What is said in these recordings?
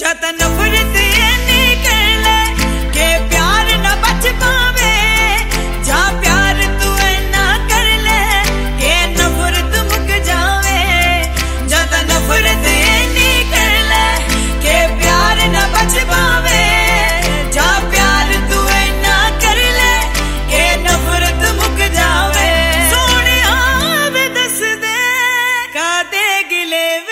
जत नफरत नहीं कर ले के प्यार न बच पावे, जा प्यार तू ना कर ले के नफरत मुक जावे। जत नफरत नहीं कर ले के प्यार न बच पावे, जा प्यार तू ना कर ले के नफरत मुक जावे। सोने आवे दस दे का दे गिले वे,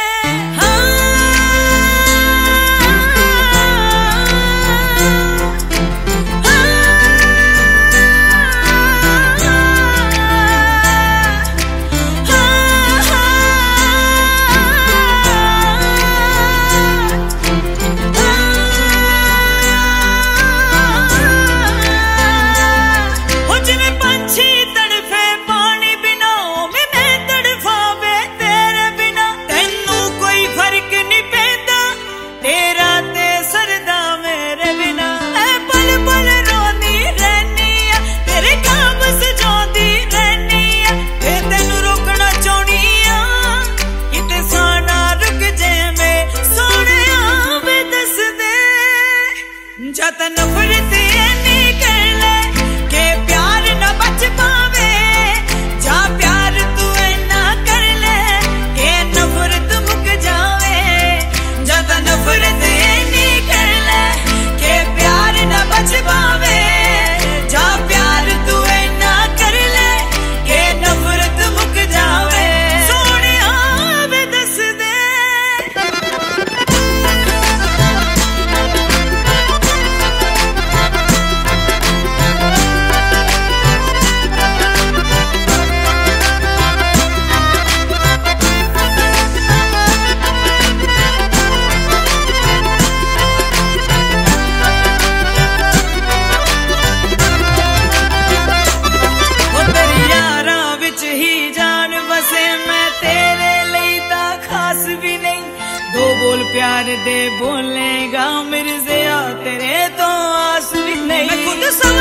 जत नफरत नहीं कर ले के प्यार न बच पावे, जा प्यार तू ना कर ले के नफरत मुक जावे। जत नफरत नहीं कर ले के प्यार न बच पावे, जा प्यार तू ना कर ले के नफरत मुक जावे। सोने आवे दस दे दो बोल प्यार दे बोलेगा मिर्ज़िया तेरे तो आस भी नहीं। मैं खुद